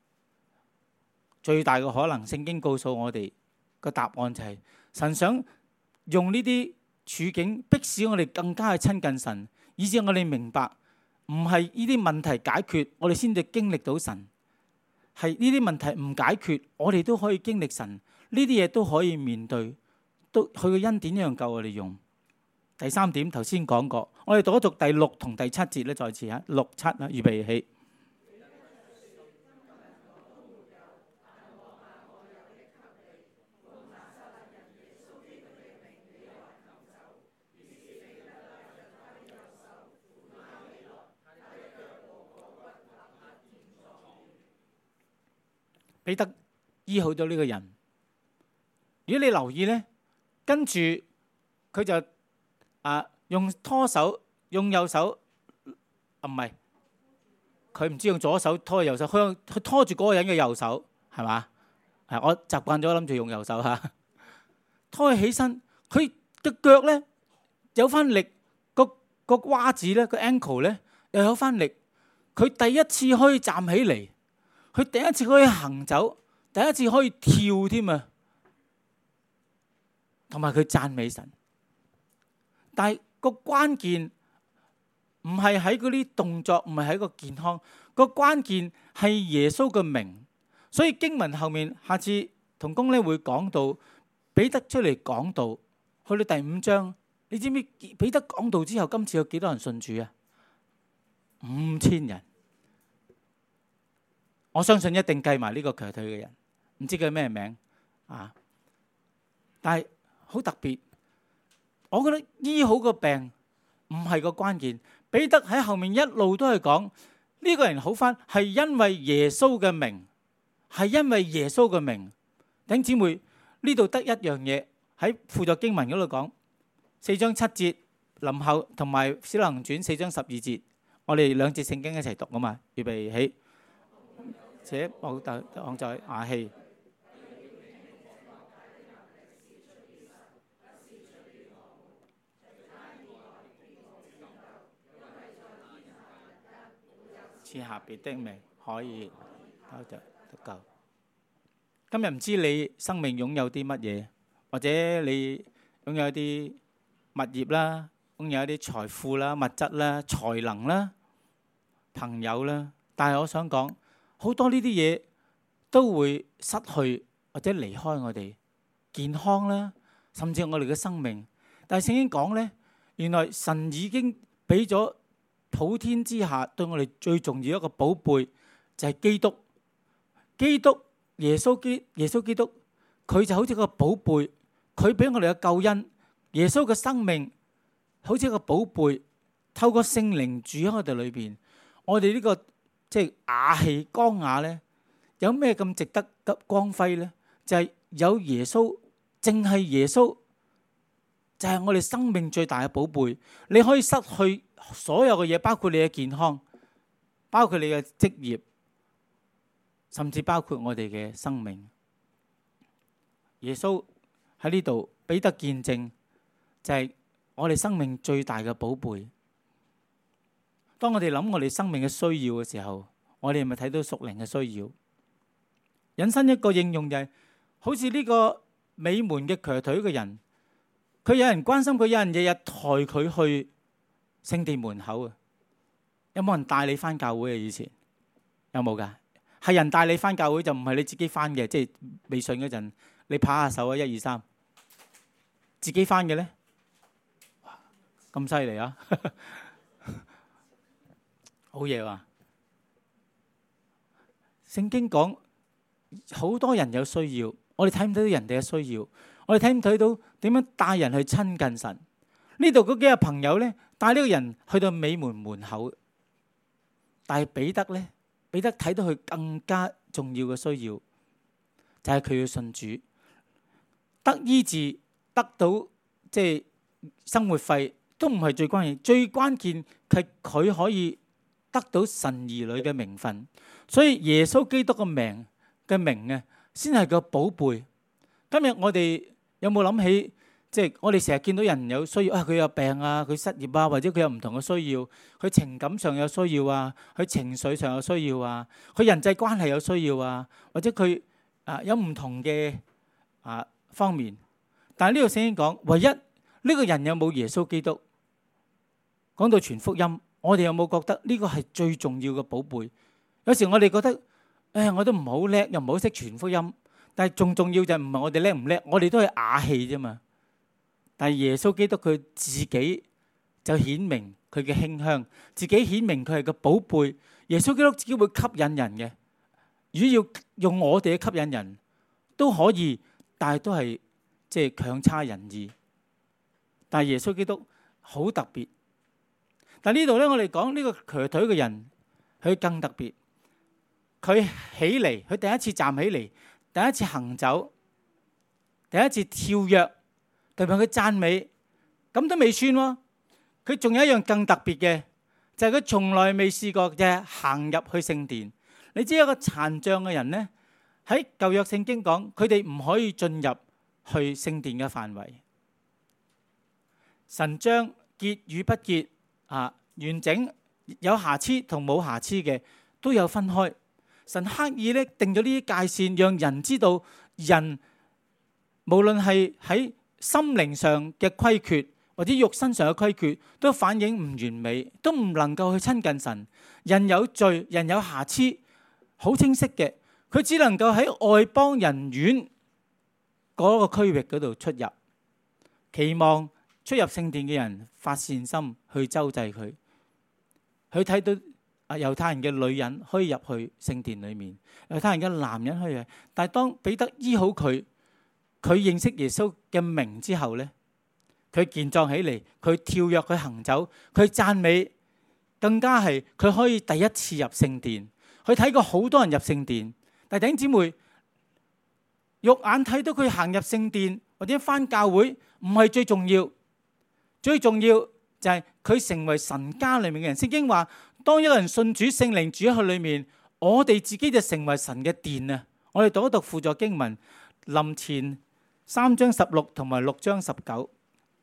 最大嘅可能，聖經告訴我哋個答案就係神想用呢啲處境迫使我哋更加去親近神，以致我哋明白唔係呢啲問題解決，我哋先至經歷到神。係呢啲問題唔解決，我哋都可以經歷神。呢啲嘢都可以面對，都佢嘅恩典一樣夠我哋用。第三點頭先講過，我哋讀一讀第六同第七節咧，再次嚇六七啦，預備起。彼得醫好咗呢個人。如果你留意咧，跟住佢就啊用拖手，用右手啊，唔係佢唔知用左手拖右手，佢佢拖住嗰個人嘅右手，係嘛？係我習慣咗諗住用右手嚇，拖佢起身，佢嘅腳咧有翻力，個個瓜子咧個 ankle 咧又有翻力，佢第一次可以站起嚟。佢第一次可以行走，第一次可以跳添啊！同埋佢讚美神，但係個關鍵唔係喺嗰啲動作，唔係喺個健康，個關鍵係耶穌嘅名。所以經文後面下次同工咧會講到彼得出嚟講道，去到第五章，你知唔知彼得講道之後，今次有幾多人信主啊？五千人。我相信一定計埋呢個瘸腿嘅人，唔知佢咩名啊？但係好特別，我覺得醫好個病唔係個關鍵。彼得喺後面一路都係講呢個人好返，係因為耶穌嘅名，係因為耶穌嘅名。弟兄姊妹，呢度得一樣嘢喺輔助經文嗰度講，四章七節林後同埋使徒行傳四章十二節，我哋兩節聖經一齊讀啊嘛，預備起。且冇特放在瓦器。賜下別的名可以得着得救。今日唔知你生命擁有啲乜嘢，或者你擁有一啲物業啦，擁有一啲財富啦、物質啦、才能啦、朋友啦，但係我想講，好多呢啲嘢都會失去或者離開我哋健康啦，甚至我哋嘅生命。但係聖經講呢，原來神已經俾咗普天之下對我哋最重要一個寶貝，就係基督。基督耶穌基耶穌基督，佢就好似個寶貝，佢俾我哋嘅救恩，耶穌嘅生命好似一個寶貝，透過聖靈住喺我哋裏邊。我哋呢個即係瓦器光瓦咧，有咩咁值得嘅光輝咧？就係有耶穌，淨係耶穌就係我哋生命最大嘅寶貝。你可以失去所有嘅嘢，包括你嘅健康，包括你嘅職業，甚至包括我哋嘅生命。耶穌喺呢度俾得見證，就係我哋生命最大嘅寶貝。當我哋諗我哋生命嘅需要嘅時候，我哋係咪睇到屬靈嘅需要？引申一個應用就係，好似呢個美門嘅瘸腿嘅人，佢有人關心佢，有人日日抬佢去聖殿門口啊！有冇人帶你翻教會啊？以前有冇噶？係人帶你翻教會，就唔係你自己翻嘅。即係未信嗰陣，你拍下手啊！一二三，自己翻嘅咧，咁犀利啊！好嘢啊！聖經講好多人有需要，我哋睇唔睇到人哋嘅需要，我哋睇唔睇到點樣帶人去親近神？呢度嗰幾個朋友咧，帶呢個人去到美門門口，但係彼得咧，彼得睇到佢更加重要嘅需要，就係佢要信主，得醫治，得到即係生活費都唔係最關鍵，最關鍵係佢可以得到神兒女嘅名分。所以耶穌基督嘅名嘅名啊，先係個寶貝。今日我哋有冇諗起，即係我哋成日見到人有需要啊，佢有病啊，佢失業啊，或者佢有唔同嘅需要，佢情感上有需要啊，佢情緒上有需要啊，佢人際關係有需要啊，或者佢啊有唔同嘅啊方面。但係呢度聖經講，唯一呢個人有冇耶穌基督？講到傳福音，我哋有冇覺得呢個係最重要嘅寶貝？有時我哋覺得，誒，我都唔好叻，又唔好識傳福音。但係仲重要就唔係我哋叻唔叻，我哋都係瓦器啫嘛。但係耶穌基督佢自己就顯明佢嘅馨香，自己顯明佢係個寶貝。耶穌基督自己會吸引人嘅。如果要用我哋去吸引人，都可以，但係都係即係強差人意。但係耶穌基督好特別。但係呢度咧，我哋講呢個瘸腿嘅人，佢更特別。佢起嚟，佢第一次站起嚟，第一次行走，第一次跳躍，特別佢讚美，咁都未算喎。佢仲有一樣更特別嘅，就係佢從來未試過嘅行入去聖殿。你知一個殘障嘅人咧，喺舊約聖經講，佢哋唔可以進入去聖殿嘅範圍。神將潔與不潔啊，完整有瑕疵同冇瑕疵嘅都有分開。神刻意咧定咗呢啲界線，讓人知道人無論係喺心靈上嘅虧缺，或者肉身上嘅虧缺，都反映唔完美，都唔能夠去親近神。人有罪，人有瑕疵，好清晰嘅。佢只能夠喺外邦人院嗰個區域嗰度出入，期望出入聖殿嘅人發善心去周濟佢。佢睇到啊，猶太人嘅女人可以入去聖殿裏面，猶太人嘅男人可以。但係當彼得醫好佢，佢認識耶穌嘅名之後呢，佢健壯起嚟，佢跳躍，佢行走，佢讚美，更加係佢可以第一次入聖殿。佢睇過好多人入聖殿，但係弟兄姊妹，肉眼睇到佢行入聖殿或者返教會唔係最重要，最重要就係佢成為神家裏面嘅人。聖經話，當一個人信主，聖靈住喺佢裏面，我哋自己就成為神嘅殿啊！我哋讀一讀輔助經文，林前三章十六同埋六章十九。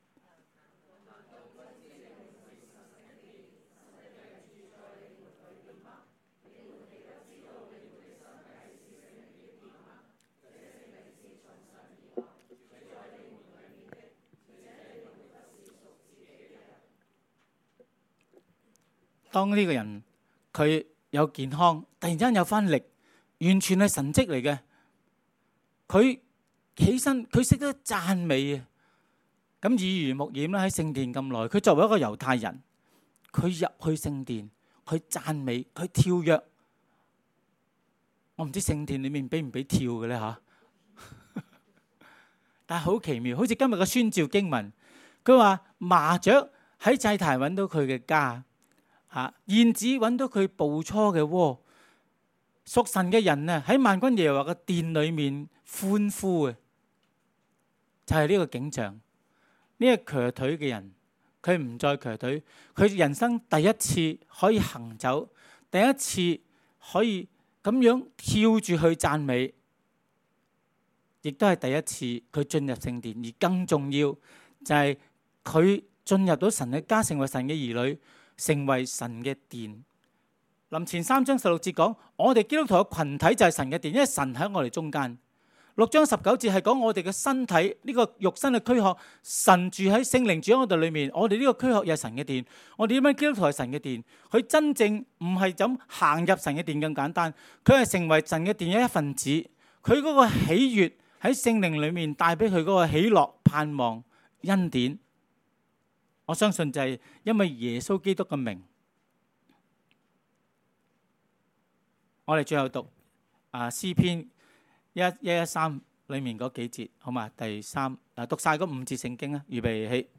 當呢個人佢有健康，突然之間有翻力，完全係神蹟嚟嘅。佢起身，佢識得讚美啊！咁耳濡目染啦，喺聖殿咁耐，佢作為一個猶太人， 佢入去聖殿，佢讚美，佢跳躍。我唔知聖殿裏面俾唔俾跳嘅咧嚇，但係好奇妙，好似今日嘅宣召經文，佢話麻雀喺祭壇揾到佢嘅家，嚇燕子揾到佢捕初嘅窩，屬神嘅人啊喺萬軍耶和華嘅殿裏面歡呼嘅，就係呢個景象。呢個瘸腿嘅人，佢唔再瘸腿，佢人生第一次可以行走，第一次可以咁樣跳住去讚美，亦都係第一次佢進入聖殿。而更重要就係佢進入到神嘅家，成為神嘅兒女，成為神嘅殿。林前三章十六節講，我哋基督徒嘅群體就係神嘅殿，因為神喺我哋中間。六章十九節係講我哋嘅身體，呢個肉身嘅軀殼，神住喺聖靈住喺我哋裏面，我哋呢個軀殼又係神嘅殿。我哋點樣基督徒係神嘅殿？佢真正唔係咁行入神嘅殿咁簡單，佢係成為神嘅殿嘅一份子。佢嗰個喜悅喺聖靈裏面帶俾佢嗰個喜樂、盼望、恩典。我相信就係因為耶穌基督嘅名。我哋最後讀啊詩篇一一一三裏面嗰幾節，好嘛？第三啊，讀晒嗰五節聖經啊，預備起。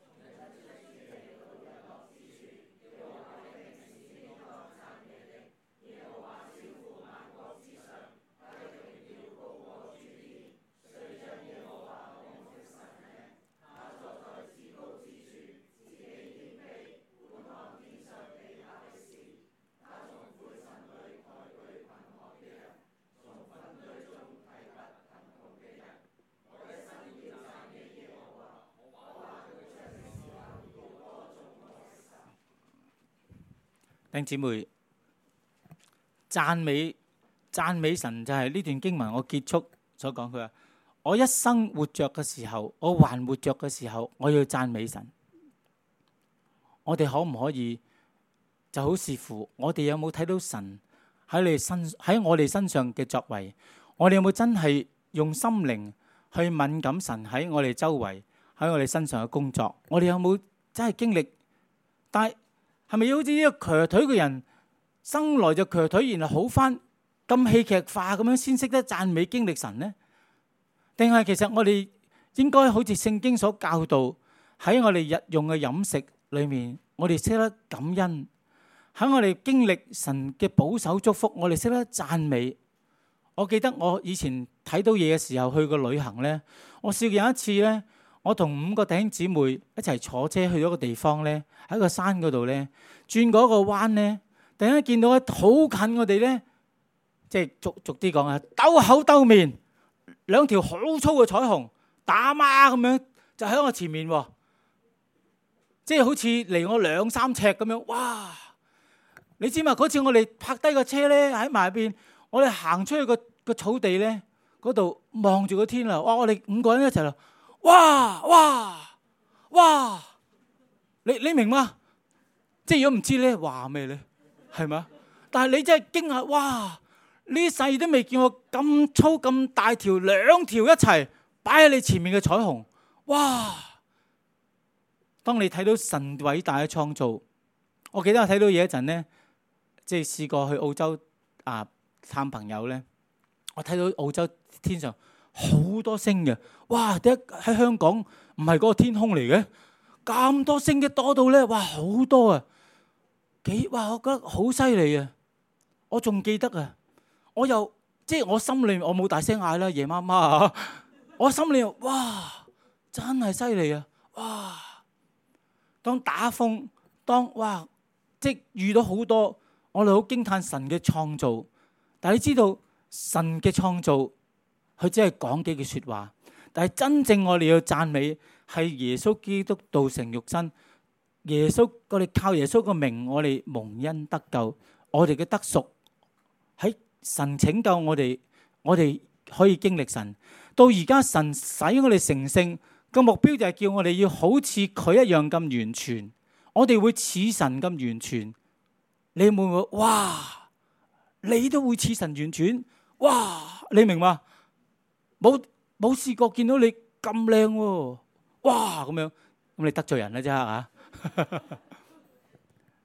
弟兄姊妹，讚美讚美神就係呢段經文我結束所講。佢話我一生活着嘅時候，我還活着嘅時候，我要讚美神。我哋可唔可以就好視乎我哋有冇睇到神喺你身喺我哋身上嘅作為？我哋有冇真係用心靈去敏感神喺我哋周圍喺我哋身上嘅工作？我哋有冇真係經歷？但係係咪好似呢個瘸腿嘅人生來就瘸腿，然後好翻咁戲劇化咁樣先識得讚美經歷神呢？定係其實我哋應該好似聖經所教導，喺我哋日用嘅飲食裏面，我哋識得感恩；喺我哋經歷神嘅保守祝福，我哋識得讚美。我記得我以前睇到嘢嘅時候去過旅行呢，我試過有一次呢，我同五個弟兄姊妹一齊坐車去咗個地方呢，喺個山嗰度呢，轉嗰個彎呢，突然間見到好近我哋呢，即係逐逐啲講啊，兜口兜面兩條好粗嘅彩虹打孖咁樣就喺我前面喎，即係好似離我兩三尺咁樣。哇！你知嘛？嗰次我哋泊低個車呢，喺埋入邊，我哋行出去個個草地呢，嗰度望住個天啦。哇！我哋五個人一齊啦。哇哇哇！你你明嗎？即係如果唔知咧，話咩咧？係嘛？但係你真係驚訝，哇！呢世都未見過咁粗咁大條兩條一齊擺喺你前面嘅彩虹。哇！當你睇到神偉大嘅創造，我記得我睇到嘢一陣咧，即係試過去澳洲啊探朋友咧，我睇到澳洲天上好多星嘅。哇！點解喺香港唔係嗰個天空嚟嘅？咁多星嘅多到咧，哇！好多啊！幾哇！我覺得好犀利啊！我仲記得啊，我又即係我心裏我冇大聲嗌啦，夜媽媽啊！我心裏哇，真係犀利啊！哇！當打風，當哇，即係遇到好多，我哋好驚嘆神嘅創造。但係你知道神嘅創造，佢只係講幾句説話。但係真正我哋要讚美係耶穌基督道成肉身，耶穌我哋靠耶穌個名，我哋蒙恩得救，我哋嘅得贖喺神拯救我哋，我哋可以經歷神。到而家神使我哋成聖個目標就係叫我哋要好似佢一樣咁完全，我哋會似神咁完全。你會唔會哇？你都會似神完全？哇！你明嘛？冇。冇試過見到你咁靚喎！哇咁樣，咁你得罪人啦啫嚇！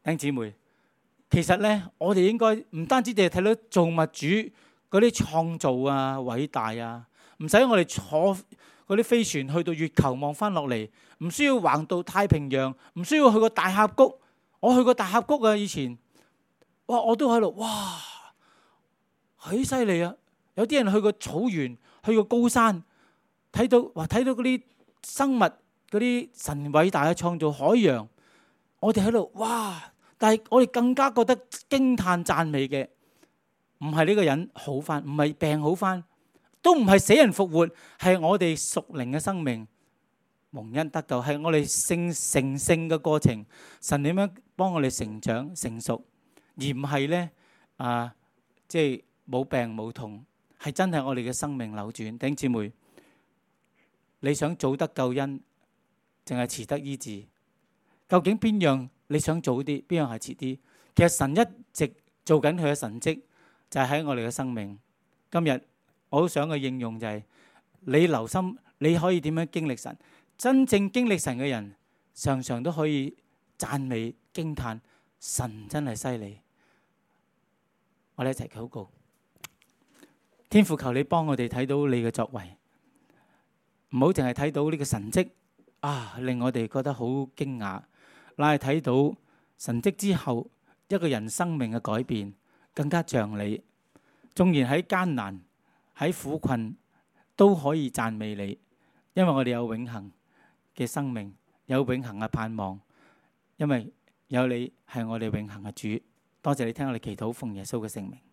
弟兄姊妹，其實咧，我哋應該唔單止淨係睇到造物主嗰啲創造啊、偉大啊，唔使我哋坐嗰啲飛船去到月球望翻落嚟，唔需要橫渡太平洋，唔需要去過大峽谷。我去過大峽谷啊，以前，哇，我都喺度，哇，幾犀利啊！有啲人去過草原，去過高山，睇到哇，睇到嗰啲生物，嗰啲神偉大嘅創造海洋，我哋喺度，哇！但係我哋更加覺得驚嘆讚美嘅，唔係呢個人好翻，唔係病好翻，都唔係死人復活，係我哋屬靈嘅生命蒙恩得救，係我哋聖成聖嘅過程，神點樣幫我哋成長成熟，而唔係咧啊，即係冇病冇痛，係真係我哋嘅生命扭轉。弟兄姊妹，你想早得救恩，淨係遲得醫治？究竟邊樣你想早啲，邊樣係遲啲？其實神一直做緊佢嘅神蹟，就係喺我哋嘅生命。今日我好想嘅應用就係你留心，你可以點樣經歷神？真正經歷神嘅人，常常都可以讚美驚嘆，神真係犀利。我哋一齊禱告，天父，求你幫我哋睇到你嘅作為，唔好淨係睇到呢個神蹟啊，令我哋覺得好驚訝。乃係睇到神蹟之後，一個人生命嘅改變，更加像你。縱然喺艱難、喺苦困，都可以讚美你，因為我哋有永恆嘅生命，有永恆嘅盼望，因為有你係我哋永恆嘅主。多謝你聽我哋祈禱，奉耶穌嘅聖名。